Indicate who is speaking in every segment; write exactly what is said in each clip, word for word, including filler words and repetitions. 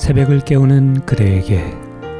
Speaker 1: 새벽을 깨우는 그대에게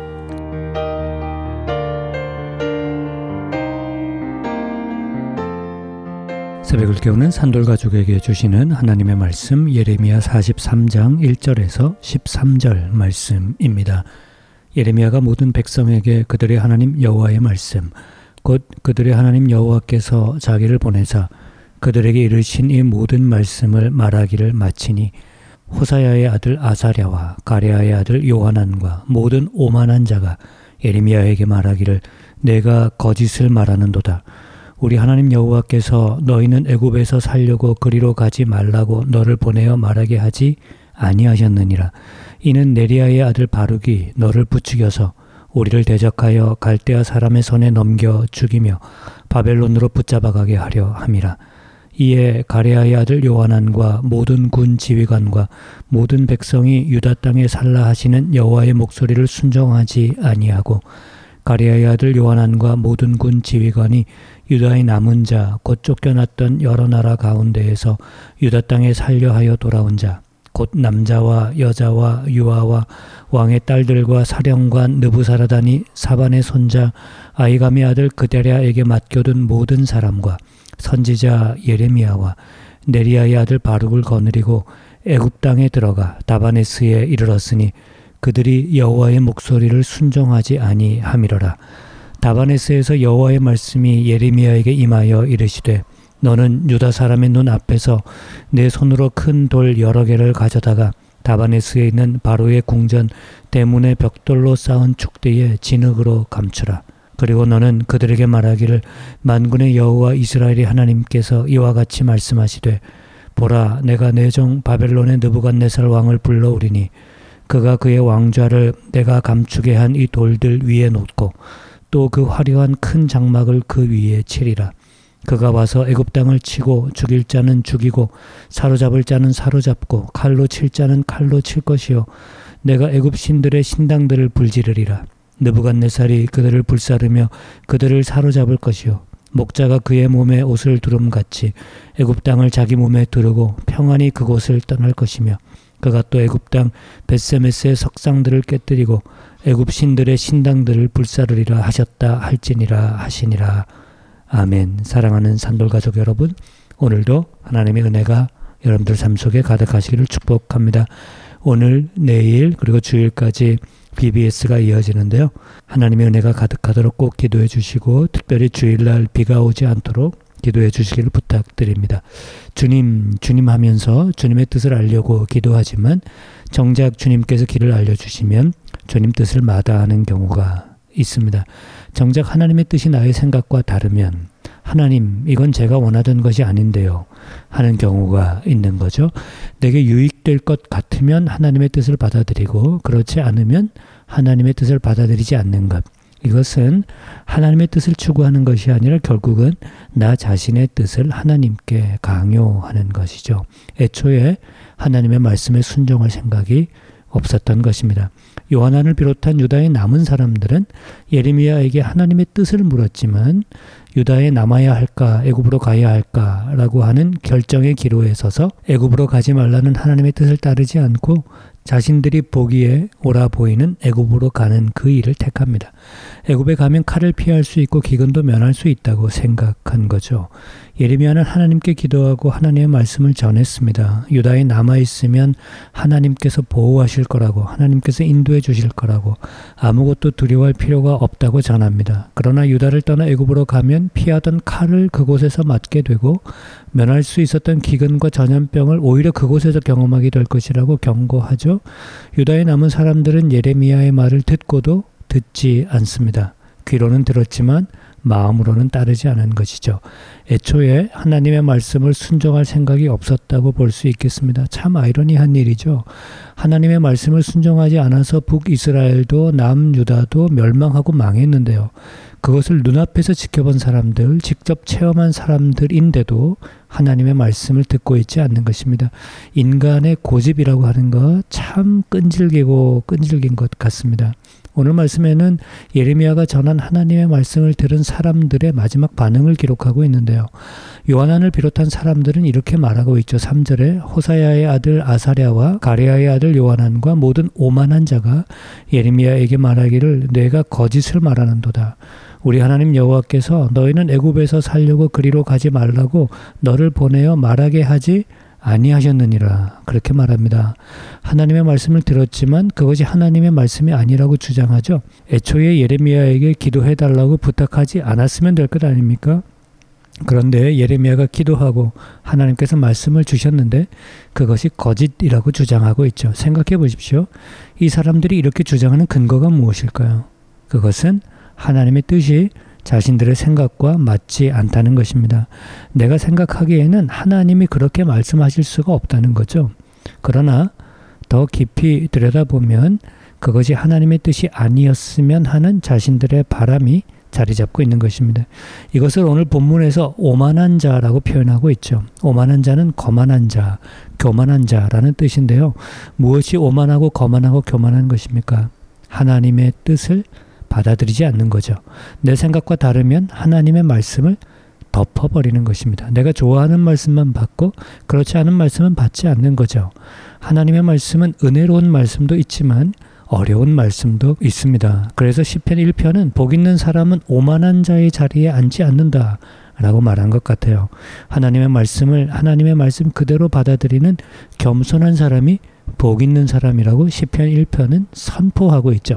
Speaker 1: 새벽을 깨우는 산돌가족에게 주시는 하나님의 말씀 예레미야 사십삼 장 일 절에서 십삼 절 말씀입니다. 예레미야가 모든 백성에게 그들의 하나님 여호와의 말씀 곧 그들의 하나님 여호와께서 자기를 보내사 그들에게 이르신 이 모든 말씀을 말하기를 마치니 호사야의 아들 아사랴와 가레아의 아들 요하난과 모든 오만한 자가 예레미야에게 말하기를 내가 거짓을 말하는도다. 우리 하나님 여호와께서 너희는 애굽에서 살려고 그리로 가지 말라고 너를 보내어 말하게 하지 아니하셨느니라. 이는 네리야의 아들 바룩이 너를 부추겨서 우리를 대적하여 갈대아 사람의 손에 넘겨 죽이며 바벨론으로 붙잡아가게 하려 함이라. 이에 가레아의 아들 요하난과 모든 군 지휘관과 모든 백성이 유다 땅에 살라 하시는 여호와의 목소리를 순종하지 아니하고 가레아의 아들 요하난과 모든 군 지휘관이 유다의 남은 자 곧 쫓겨났던 여러 나라 가운데에서 유다 땅에 살려 하여 돌아온 자 곧 남자와 여자와 유아와 왕의 딸들과 사령관 느부사라단이 사반의 손자 아이감의 아들 그데랴에게 맡겨둔 모든 사람과 선지자 예레미야와 네리야의 아들 바룩을 거느리고 애굽 땅에 들어가 다바네스에 이르렀으니 그들이 여호와의 목소리를 순종하지 아니함이로라. 다바네스에서 여호와의 말씀이 예레미야에게 임하여 이르시되 너는 유다 사람의 눈 앞에서 내 손으로 큰 돌 여러 개를 가져다가 다바네스에 있는 바로의 궁전 대문의 벽돌로 쌓은 축대에 진흙으로 감추라. 그리고 너는 그들에게 말하기를 만군의 여호와 이스라엘의 하나님께서 이와 같이 말씀하시되 보라 내가 내 종 바벨론의 느부갓네살 왕을 불러오리니 그가 그의 왕좌를 내가 감추게 한 이 돌들 위에 놓고 또 그 화려한 큰 장막을 그 위에 치리라. 그가 와서 애굽 땅을 치고 죽일 자는 죽이고 사로잡을 자는 사로잡고 칼로 칠 자는 칼로 칠 것이요 내가 애굽 신들의 신당들을 불지르리라. 느부갓네살이 그들을 불사르며 그들을 사로잡을 것이요 목자가 그의 몸에 옷을 두름같이 애굽 땅을 자기 몸에 두르고 평안히 그곳을 떠날 것이며 그가 또 애굽 땅 벳세메스의 석상들을 깨뜨리고 애굽 신들의 신당들을 불사르리라 하셨다 할지니라 하시니라. 아멘. 사랑하는 산돌가족 여러분, 오늘도 하나님의 은혜가 여러분들 삶 속에 가득하시기를 축복합니다. 오늘, 내일, 그리고 주일까지 비비에스가 이어지는데요. 하나님의 은혜가 가득하도록 꼭 기도해 주시고 특별히 주일날 비가 오지 않도록 기도해 주시기를 부탁드립니다. 주님, 주님 하면서 주님의 뜻을 알려고 기도하지만 정작 주님께서 길을 알려주시면 주님 뜻을 마다하는 경우가 있습니다. 정작 하나님의 뜻이 나의 생각과 다르면 하나님, 이건 제가 원하던 것이 아닌데요 하는 경우가 있는 거죠. 내게 유익될 것 같으면 하나님의 뜻을 받아들이고 그렇지 않으면 하나님의 뜻을 받아들이지 않는 것. 이것은 하나님의 뜻을 추구하는 것이 아니라 결국은 나 자신의 뜻을 하나님께 강요하는 것이죠. 애초에 하나님의 말씀에 순종할 생각이 없었던 것입니다. 요하난을 비롯한 유다의 남은 사람들은 예레미야에게 하나님의 뜻을 물었지만 유다에 남아야 할까 애굽으로 가야 할까라고 하는 결정의 기로에 서서 애굽으로 가지 말라는 하나님의 뜻을 따르지 않고 자신들이 보기에 옳아 보이는 애굽으로 가는 그 일을 택합니다. 애굽에 가면 칼을 피할 수 있고 기근도 면할 수 있다고 생각한 거죠. 예레미야는 하나님께 기도하고 하나님의 말씀을 전했습니다. 유다에 남아있으면 하나님께서 보호하실 거라고, 하나님께서 인도해 주실 거라고, 아무것도 두려워할 필요가 없다고 전합니다. 그러나 유다를 떠나 애굽으로 가면 피하던 칼을 그곳에서 맞게 되고 면할 수 있었던 기근과 전염병을 오히려 그곳에서 경험하게 될 것이라고 경고하죠. 유다에 남은 사람들은 예레미야의 말을 듣고도 듣지 않습니다. 귀로는 들었지만 마음으로는 따르지 않은 것이죠. 애초에 하나님의 말씀을 순종할 생각이 없었다고 볼 수 있겠습니다. 참 아이러니한 일이죠. 하나님의 말씀을 순종하지 않아서 북이스라엘도 남유다도 멸망하고 망했는데요. 그것을 눈앞에서 지켜본 사람들, 직접 체험한 사람들인데도 하나님의 말씀을 듣고 있지 않는 것입니다. 인간의 고집이라고 하는 것 참 끈질기고 끈질긴 것 같습니다. 오늘 말씀에는 예레미야가 전한 하나님의 말씀을 들은 사람들의 마지막 반응을 기록하고 있는데요. 요하난을 비롯한 사람들은 이렇게 말하고 있죠. 삼 절에 호사야의 아들 아사랴와 가레야의 아들 요하난과 모든 오만한 자가 예레미야에게 말하기를 내가 거짓을 말하는도다. 우리 하나님 여호와께서 너희는 애굽에서 살려고 그리로 가지 말라고 너를 보내어 말하게 하지 아니하셨느니라. 그렇게 말합니다. 하나님의 말씀을 들었지만 그것이 하나님의 말씀이 아니라고 주장하죠. 애초에 예레미야에게 기도해달라고 부탁하지 않았으면 될 것 아닙니까? 그런데 예레미야가 기도하고 하나님께서 말씀을 주셨는데 그것이 거짓이라고 주장하고 있죠. 생각해 보십시오. 이 사람들이 이렇게 주장하는 근거가 무엇일까요? 그것은 하나님의 뜻이 자신들의 생각과 맞지 않다는 것입니다. 내가 생각하기에는 하나님이 그렇게 말씀하실 수가 없다는 거죠. 그러나 더 깊이 들여다보면 그것이 하나님의 뜻이 아니었으면 하는 자신들의 바람이 자리 잡고 있는 것입니다. 이것을 오늘 본문에서 오만한 자라고 표현하고 있죠. 오만한 자는 거만한 자, 교만한 자라는 뜻인데요. 무엇이 오만하고 거만하고 교만한 것입니까? 하나님의 뜻을 받아들이지 않는 거죠. 내 생각과 다르면 하나님의 말씀을 덮어버리는 것입니다. 내가 좋아하는 말씀만 받고 그렇지 않은 말씀은 받지 않는 거죠. 하나님의 말씀은 은혜로운 말씀도 있지만 어려운 말씀도 있습니다. 그래서 시편 일 편은 복 있는 사람은 오만한 자의 자리에 앉지 않는다 라고 말한 것 같아요. 하나님의 말씀을 하나님의 말씀 그대로 받아들이는 겸손한 사람이 복 있는 사람이라고 시편 일 편은 선포하고 있죠.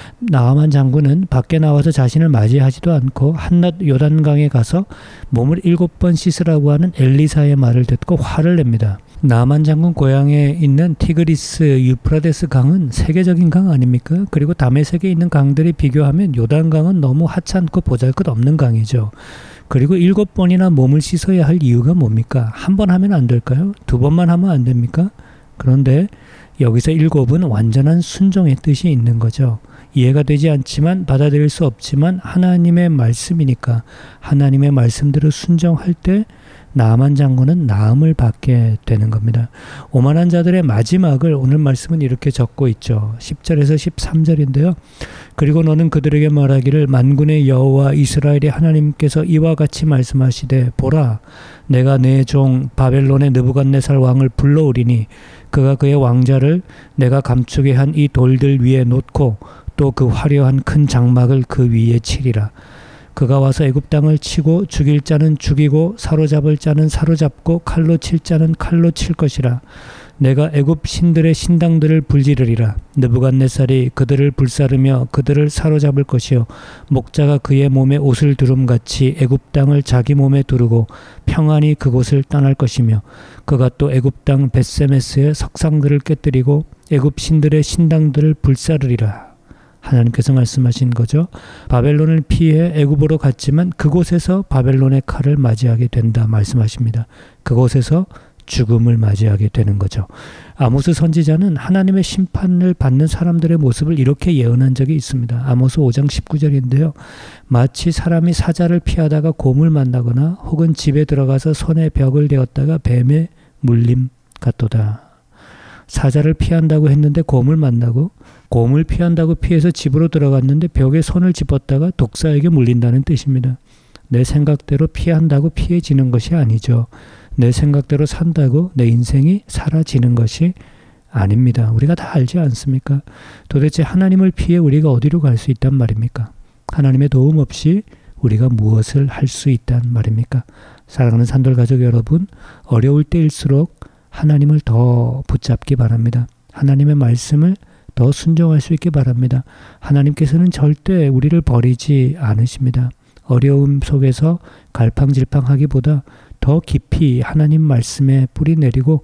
Speaker 1: 나아만 장군은 밖에 나와서 자신을 맞이하지도 않고 한낮 요단강에 가서 몸을 일곱 번 씻으라고 하는 엘리사의 말을 듣고 화를 냅니다. 나아만 장군 고향에 있는 티그리스 유프라데스 강은 세계적인 강 아닙니까? 그리고 다메섹에 있는 강들이 비교하면 요단강은 너무 하찮고 보잘것없는 강이죠. 그리고 일곱 번이나 몸을 씻어야 할 이유가 뭡니까? 한 번 하면 안 될까요? 두 번만 하면 안 됩니까? 그런데 여기서 일곱은 완전한 순종의 뜻이 있는 거죠. 이해가 되지 않지만 받아들일 수 없지만 하나님의 말씀이니까 하나님의 말씀대로 순종할 때 나아만 장군은 나음을 받게 되는 겁니다. 오만한 자들의 마지막을 오늘 말씀은 이렇게 적고 있죠. 십 절에서 십삼 절인데요. 그리고 너는 그들에게 말하기를 만군의 여호와 이스라엘의 하나님께서 이와 같이 말씀하시되 보라 내가 내 종 바벨론의 느부갓네살 왕을 불러오리니 그가 그의 왕자를 내가 감추게 한 이 돌들 위에 놓고 또 그 화려한 큰 장막을 그 위에 치리라. 그가 와서 애굽 땅을 치고 죽일 자는 죽이고 사로잡을 자는 사로잡고 칼로 칠 자는 칼로 칠 것이라. 내가 애굽 신들의 신당들을 불지르리라. 느부갓네살이 그들을 불사르며 그들을 사로잡을 것이요 목자가 그의 몸에 옷을 두름같이 애굽 땅을 자기 몸에 두르고 평안히 그곳을 떠날 것이며 그가 또 애굽 땅 벳세메스의 석상들을 깨뜨리고 애굽 신들의 신당들을 불사르리라. 하나님께서 말씀하신 거죠. 바벨론을 피해 애굽으로 갔지만 그곳에서 바벨론의 칼을 맞이하게 된다 말씀하십니다. 그곳에서 죽음을 맞이하게 되는 거죠. 아모스 선지자는 하나님의 심판을 받는 사람들의 모습을 이렇게 예언한 적이 있습니다. 아모스 오 장 십구 절인데요. 마치 사람이 사자를 피하다가 곰을 만나거나 혹은 집에 들어가서 손에 벽을 대었다가 뱀에 물림 같도다. 사자를 피한다고 했는데 곰을 만나고 곰을 피한다고 피해서 집으로 들어갔는데 벽에 손을 짚었다가 독사에게 물린다는 뜻입니다. 내 생각대로 피한다고 피해지는 것이 아니죠. 내 생각대로 산다고 내 인생이 사라지는 것이 아닙니다. 우리가 다 알지 않습니까? 도대체 하나님을 피해 우리가 어디로 갈 수 있단 말입니까? 하나님의 도움 없이 우리가 무엇을 할 수 있단 말입니까? 사랑하는 산돌가족 여러분, 어려울 때일수록 하나님을 더 붙잡기 바랍니다. 하나님의 말씀을 더 순종할 수 있기 바랍니다. 하나님께서는 절대 우리를 버리지 않으십니다. 어려움 속에서 갈팡질팡하기보다 더 깊이 하나님 말씀에 뿌리 내리고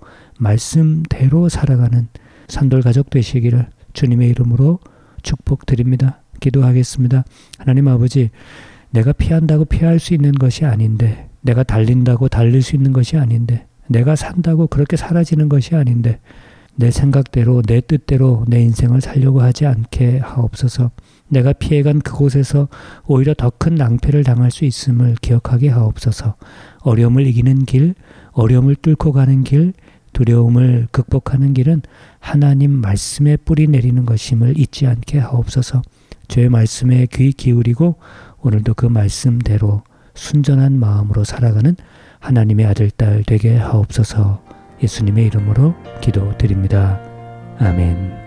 Speaker 1: 말씀대로 살아가는 산돌가족 되시기를 주님의 이름으로 축복드립니다. 기도하겠습니다. 하나님 아버지, 내가 피한다고 피할 수 있는 것이 아닌데, 내가 달린다고 달릴 수 있는 것이 아닌데, 내가 산다고 그렇게 사라지는 것이 아닌데 내 생각대로 내 뜻대로 내 인생을 살려고 하지 않게 하옵소서. 내가 피해간 그곳에서 오히려 더 큰 낭패를 당할 수 있음을 기억하게 하옵소서. 어려움을 이기는 길, 어려움을 뚫고 가는 길, 두려움을 극복하는 길은 하나님 말씀에 뿌리 내리는 것임을 잊지 않게 하옵소서. 주의 말씀에 귀 기울이고 오늘도 그 말씀대로 순전한 마음으로 살아가는 하나님의 아들, 딸 되게 하옵소서. 예수님의 이름으로 기도드립니다. 아멘.